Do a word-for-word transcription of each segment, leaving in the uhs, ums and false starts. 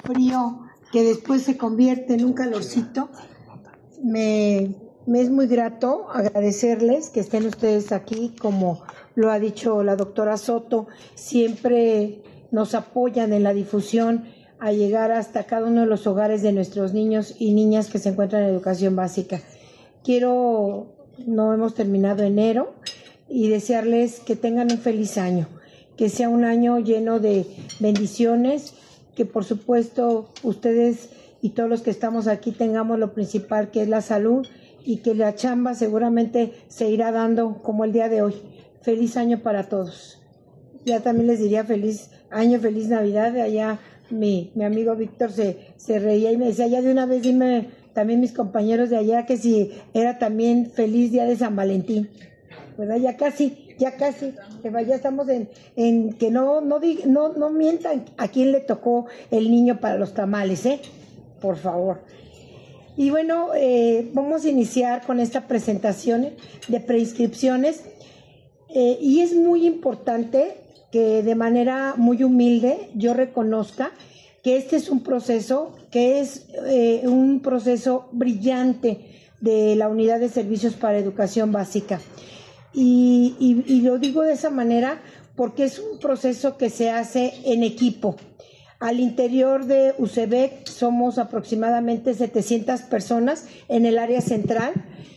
frío que después se convierte en un calorcito. Me, me es muy grato agradecerles que estén ustedes aquí, como lo ha dicho la doctora Soto, siempre nos apoyan en la difusión a llegar hasta cada uno de los hogares de nuestros niños y niñas que se encuentran en educación básica. Quiero, no hemos terminado enero, y desearles que tengan un feliz año, que sea un año lleno de bendiciones, que por supuesto ustedes y todos los que estamos aquí tengamos lo principal, que es la salud, y que la chamba seguramente se irá dando como el día de hoy. Feliz año para todos. Ya también les diría feliz año, feliz Navidad. Allá mi, mi amigo Víctor se, se reía y me decía, ya de una vez dime también mis compañeros de allá que si era también feliz día de San Valentín. ¿Verdad? Ya casi, ya casi, ya estamos en, en que no, no, no, no mientan a quién le tocó el niño para los tamales, ¿eh? Por favor. Y bueno, eh, vamos a iniciar con esta presentación de preinscripciones, eh, y es muy importante que de manera muy humilde yo reconozca que este es un proceso, que es eh, un proceso brillante de la Unidad de Servicios para Educación Básica. Y, y, y lo digo de esa manera porque es un proceso que se hace en equipo. Al interior de U C B E C somos aproximadamente setecientas personas en el área central,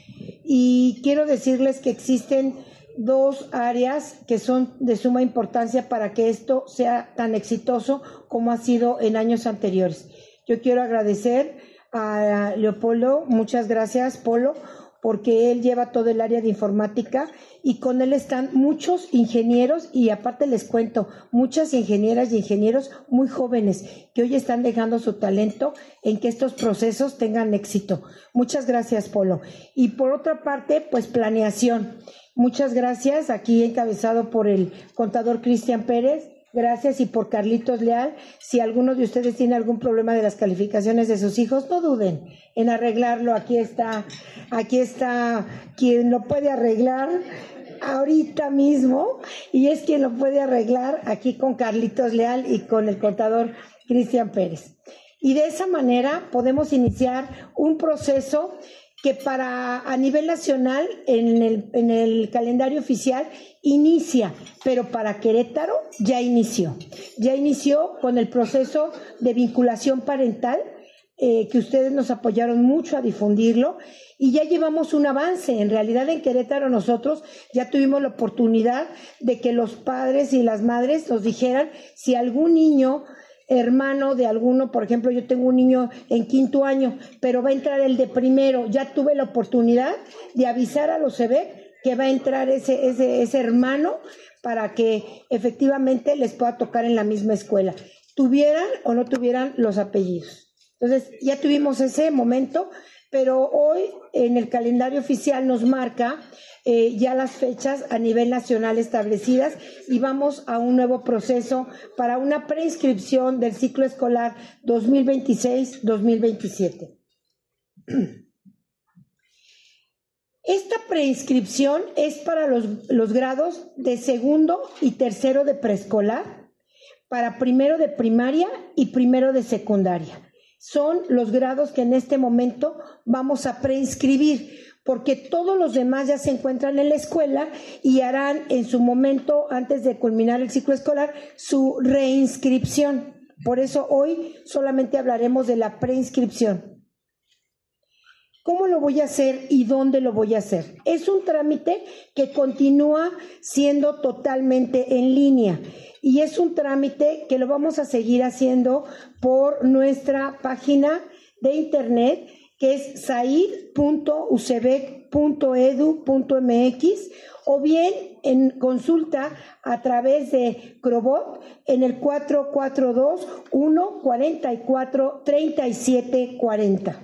y quiero decirles que existen dos áreas que son de suma importancia para que esto sea tan exitoso como ha sido en años anteriores. Yo quiero agradecer a Leopoldo, muchas gracias, Polo, porque él lleva todo el área de informática y con él están muchos ingenieros, y aparte les cuento, muchas ingenieras y ingenieros muy jóvenes que hoy están dejando su talento en que estos procesos tengan éxito. Muchas gracias, Polo. Y por otra parte, pues planeación. Muchas gracias, aquí encabezado por el contador Cristian Pérez. Gracias, y por Carlitos Leal. Si alguno de ustedes tiene algún problema de las calificaciones de sus hijos, no duden en arreglarlo. Aquí está, aquí está quien lo puede arreglar ahorita mismo, y es quien lo puede arreglar aquí con Carlitos Leal y con el contador Cristian Pérez. Y de esa manera podemos iniciar un proceso que para a nivel nacional en el, en el calendario oficial inicia, pero para Querétaro ya inició. Ya inició con el proceso de vinculación parental, eh, que ustedes nos apoyaron mucho a difundirlo, y ya llevamos un avance. En realidad en Querétaro nosotros ya tuvimos la oportunidad de que los padres y las madres nos dijeran si algún niño hermano de alguno, por ejemplo, yo tengo un niño en quinto año, pero va a entrar el de primero. Ya tuve la oportunidad de avisar a los C B E C que va a entrar ese, ese, ese hermano para que efectivamente les pueda tocar en la misma escuela, tuvieran o no tuvieran los apellidos. Entonces, ya tuvimos ese momento, pero hoy en el calendario oficial nos marca Eh, ya las fechas a nivel nacional establecidas, y vamos a un nuevo proceso para una preinscripción del ciclo escolar dos mil veintiséis dos mil veintisiete. Esta preinscripción es para los, los grados de segundo y tercero de preescolar, para primero de primaria y primero de secundaria. Son los grados que en este momento vamos a preinscribir, porque todos los demás ya se encuentran en la escuela y harán en su momento, antes de culminar el ciclo escolar, su reinscripción. Por eso hoy solamente hablaremos de la preinscripción. ¿Cómo lo voy a hacer y dónde lo voy a hacer? Es un trámite que continúa siendo totalmente en línea, y es un trámite que lo vamos a seguir haciendo por nuestra página de internet, que es said punto u c b e c punto e d u punto m x, o bien en consulta a través de Crobot en el cuatro cuatro dos, uno cuatro cuatro, tres siete cuatro cero.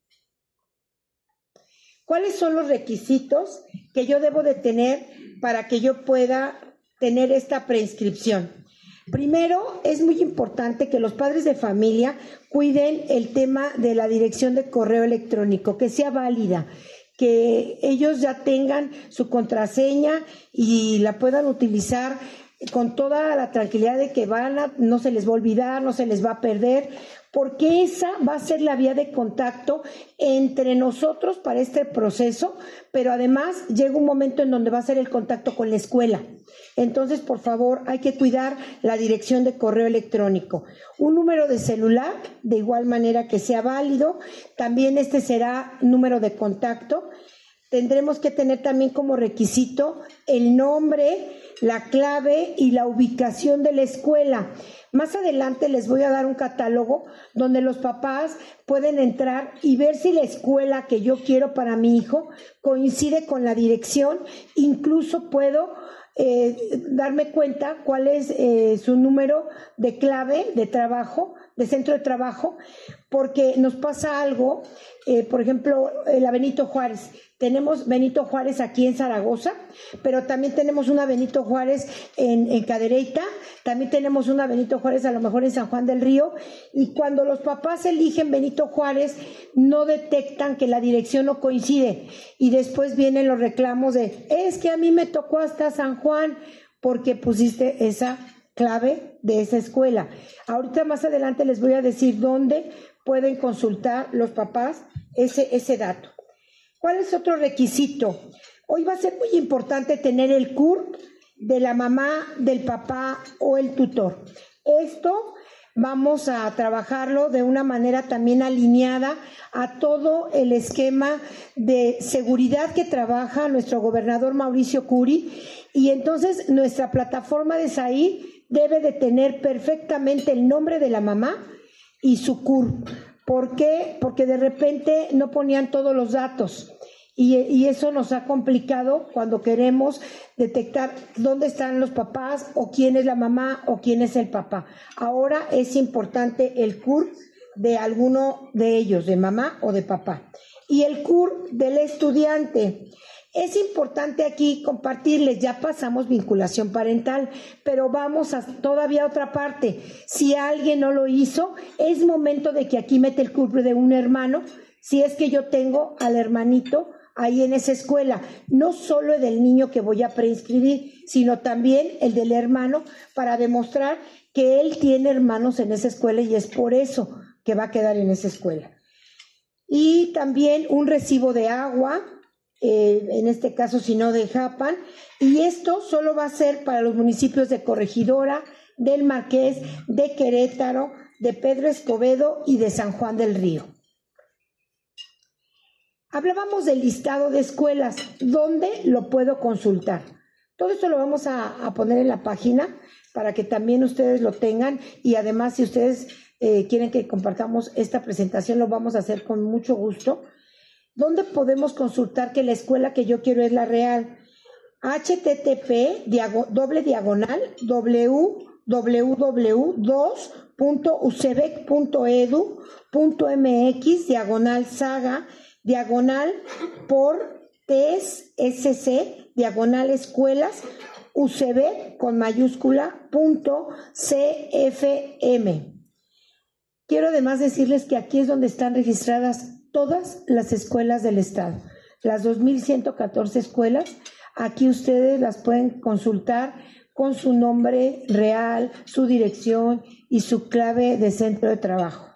¿Cuáles son los requisitos que yo debo de tener para que yo pueda tener esta preinscripción? Primero, es muy importante que los padres de familia cuiden el tema de la dirección de correo electrónico, que sea válida, que ellos ya tengan su contraseña y la puedan utilizar con toda la tranquilidad de que van a, no se les va a olvidar, no se les va a perder, porque esa va a ser la vía de contacto entre nosotros para este proceso, pero además llega un momento en donde va a ser el contacto con la escuela. Entonces, por favor, hay que cuidar la dirección de correo electrónico. Un número de celular, de igual manera que sea válido, también este será número de contacto. Tendremos que tener también como requisito el nombre, la clave y la ubicación de la escuela. Más adelante les voy a dar un catálogo donde los papás pueden entrar y ver si la escuela que yo quiero para mi hijo coincide con la dirección. Incluso puedo eh, darme cuenta cuál es eh, su número de clave de trabajo, de centro de trabajo, porque nos pasa algo, eh, por ejemplo, la Benito Juárez. Tenemos Benito Juárez aquí en Zaragoza, pero también tenemos una Benito Juárez en, en Cadereyta, también tenemos una Benito Juárez a lo mejor en San Juan del Río, y cuando los papás eligen Benito Juárez no detectan que la dirección no coincide, y después vienen los reclamos de, es que a mí me tocó hasta San Juan porque pusiste esa clave de esa escuela. Ahorita más adelante les voy a decir dónde pueden consultar los papás ese, ese dato. ¿Cuál es otro requisito? Hoy va a ser muy importante tener el C U R P de la mamá, del papá o el tutor. Esto vamos a trabajarlo de una manera también alineada a todo el esquema de seguridad que trabaja nuestro gobernador Mauricio Curi, y entonces nuestra plataforma de S A I debe de tener perfectamente el nombre de la mamá y su C U R P. ¿Por qué? Porque de repente no ponían todos los datos y, y eso nos ha complicado cuando queremos detectar dónde están los papás o quién es la mamá o quién es el papá. Ahora es importante el C U R P de alguno de ellos, de mamá o de papá. Y el C U R P del estudiante. Es importante aquí compartirles, ya pasamos vinculación parental, pero vamos a todavía a otra parte. Si alguien no lo hizo, es momento de que aquí mete el C U R P de un hermano, si es que yo tengo al hermanito ahí en esa escuela, no solo el del niño que voy a preinscribir, sino también el del hermano, para demostrar que él tiene hermanos en esa escuela y es por eso que va a quedar en esa escuela. Y también un recibo de agua, Eh, en este caso si no de Japan, y esto solo va a ser para los municipios de Corregidora, del Marqués, de Querétaro, de Pedro Escobedo y de San Juan del Río. Hablábamos del listado de escuelas, ¿dónde lo puedo consultar? Todo esto lo vamos a, a poner en la página para que también ustedes lo tengan, y además si ustedes eh, quieren que compartamos esta presentación, lo vamos a hacer con mucho gusto. ¿Dónde podemos consultar que la escuela que yo quiero es la real? H T T P, diago, doble diagonal, www dos punto u c e b e c punto e d u punto m x, diagonal saga, diagonal por T E S S C, diagonal escuelas, U C B con mayúscula, punto C F M. Quiero además decirles que aquí es donde están registradas todas las escuelas del estado, las dos mil ciento catorce escuelas. Aquí ustedes las pueden consultar con su nombre real, su dirección y su clave de centro de trabajo.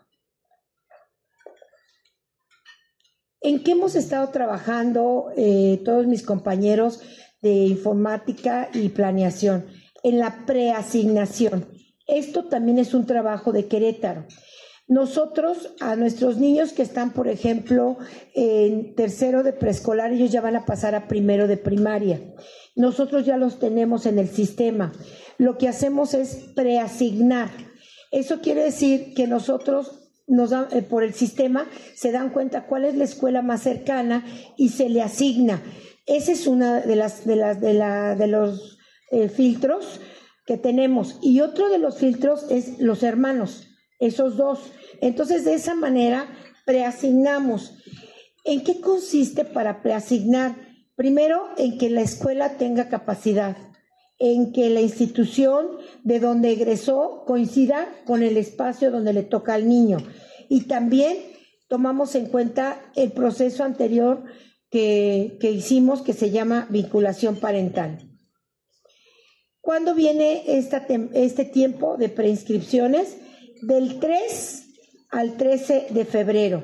¿En qué hemos estado trabajando eh, todos mis compañeros de informática y planeación? En la preasignación. Esto también es un trabajo de Querétaro. Nosotros, a nuestros niños que están, por ejemplo, en tercero de preescolar, ellos ya van a pasar a primero de primaria. Nosotros ya los tenemos en el sistema. Lo que hacemos es preasignar. Eso quiere decir que nosotros, nos da, eh, por el sistema, se dan cuenta cuál es la escuela más cercana y se le asigna. Ese es uno de, las, de, las, de, la, de los eh, filtros que tenemos. Y otro de los filtros es los hermanos, esos dos. Entonces, de esa manera, preasignamos. ¿En qué consiste para preasignar? Primero, en que la escuela tenga capacidad, en que la institución de donde egresó coincida con el espacio donde le toca al niño. Y también tomamos en cuenta el proceso anterior que, que hicimos, que se llama vinculación parental. ¿Cuándo viene esta este tiempo de preinscripciones? Del tres al trece de febrero.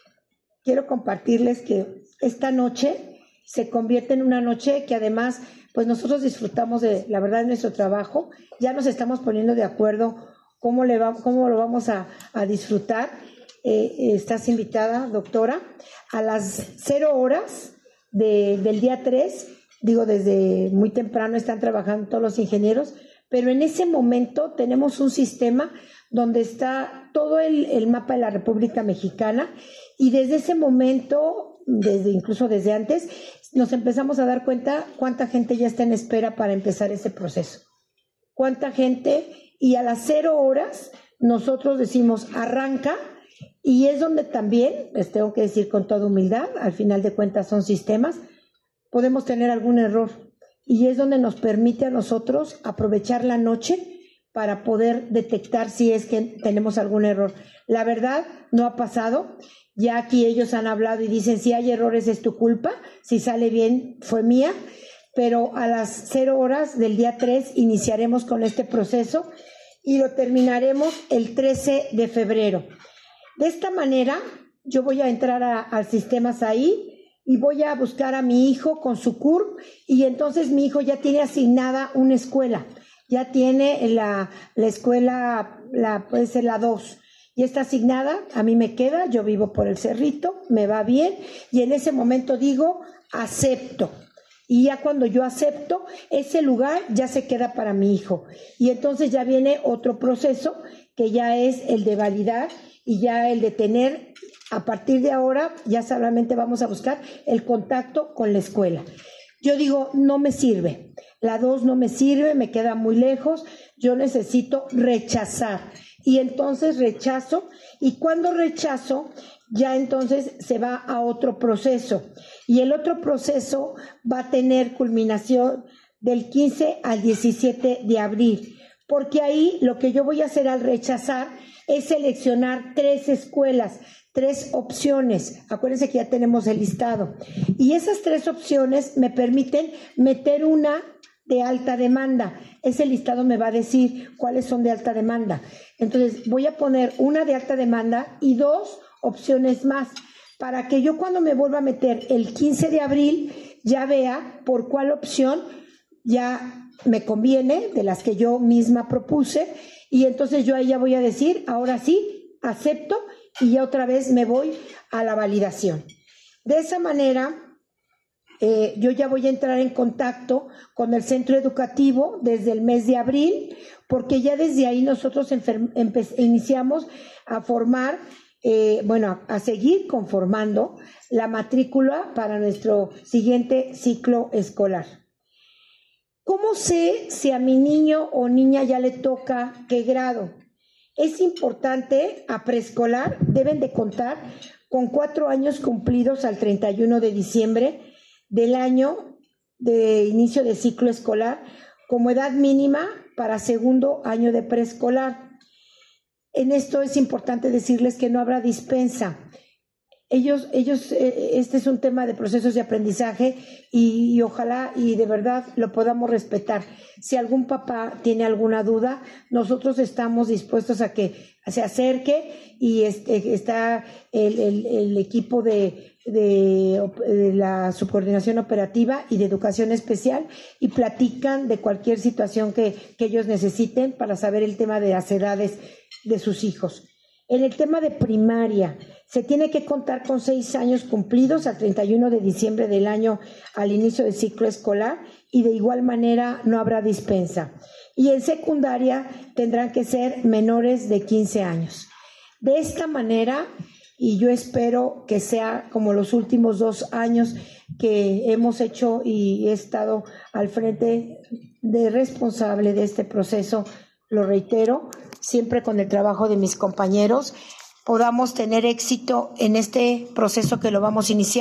Quiero compartirles que esta noche se convierte en una noche que además, pues nosotros disfrutamos de, la verdad, de nuestro trabajo. Ya nos estamos poniendo de acuerdo cómo, le va, cómo lo vamos a, a disfrutar. Eh, estás invitada, doctora, a las cero horas de, del día tres. Digo, desde muy temprano están trabajando todos los ingenieros, pero en ese momento tenemos un sistema donde está todo el, el mapa de la República Mexicana, y desde ese momento, desde incluso desde antes, nos empezamos a dar cuenta cuánta gente ya está en espera para empezar ese proceso. Cuánta gente, y a las cero horas nosotros decimos arranca, y es donde también, les tengo que decir con toda humildad, al final de cuentas son sistemas, podemos tener algún error, y es donde nos permite a nosotros aprovechar la noche para poder detectar si es que tenemos algún error. La verdad, no ha pasado. Ya aquí ellos han hablado y dicen, si hay errores es tu culpa, si sale bien fue mía, pero a las cero horas del día tres iniciaremos con este proceso y lo terminaremos el trece de febrero. De esta manera, yo voy a entrar a, al Sistemas ahí, y voy a buscar a mi hijo con su C U R, y entonces mi hijo ya tiene asignada una escuela, ya tiene la, la escuela, la, puede ser la dos, y está asignada, a mí me queda, yo vivo por el Cerrito, me va bien, y en ese momento digo, acepto. Y ya cuando yo acepto, ese lugar ya se queda para mi hijo. Y entonces ya viene otro proceso, que ya es el de validar, y ya el de tener, a partir de ahora, ya solamente vamos a buscar el contacto con la escuela. Yo digo, no me sirve, la dos no me sirve, me queda muy lejos, yo necesito rechazar. Y entonces rechazo, y cuando rechazo, ya entonces se va a otro proceso. Y el otro proceso va a tener culminación del quince al diecisiete de abril, porque ahí lo que yo voy a hacer al rechazar es seleccionar tres escuelas, tres opciones. Acuérdense que ya tenemos el listado. Y esas tres opciones me permiten meter una de alta demanda. Ese listado me va a decir cuáles son de alta demanda. Entonces voy a poner una de alta demanda y dos opciones más, para que yo cuando me vuelva a meter el quince de abril ya vea por cuál opción ya me conviene, de las que yo misma propuse, y entonces yo ahí ya voy a decir, ahora sí, acepto, y ya otra vez me voy a la validación. De esa manera, eh, yo ya voy a entrar en contacto con el centro educativo desde el mes de abril, porque ya desde ahí nosotros iniciamos a formar, eh, bueno, a, a seguir conformando la matrícula para nuestro siguiente ciclo escolar. ¿Cómo sé si a mi niño o niña ya le toca qué grado? Es importante, a preescolar deben de contar con cuatro años cumplidos al treinta y uno de diciembre del año de inicio de ciclo escolar como edad mínima para segundo año de preescolar. En esto es importante decirles que no habrá dispensa. Ellos, ellos, este es un tema de procesos de aprendizaje y, y ojalá y de verdad lo podamos respetar. Si algún papá tiene alguna duda, nosotros estamos dispuestos a que se acerque y este, está el, el, el equipo de, de, de la subcoordinación operativa y de educación especial y platican de cualquier situación que, que ellos necesiten para saber el tema de las edades de sus hijos. En el tema de primaria, se tiene que contar con seis años cumplidos al treinta y uno de diciembre del año al inicio del ciclo escolar y de igual manera no habrá dispensa. Y en secundaria tendrán que ser menores de quince años. De esta manera, y yo espero que sea como los últimos dos años que hemos hecho y he estado al frente de responsable de este proceso, lo reitero, siempre con el trabajo de mis compañeros, podamos tener éxito en este proceso que lo vamos a iniciar.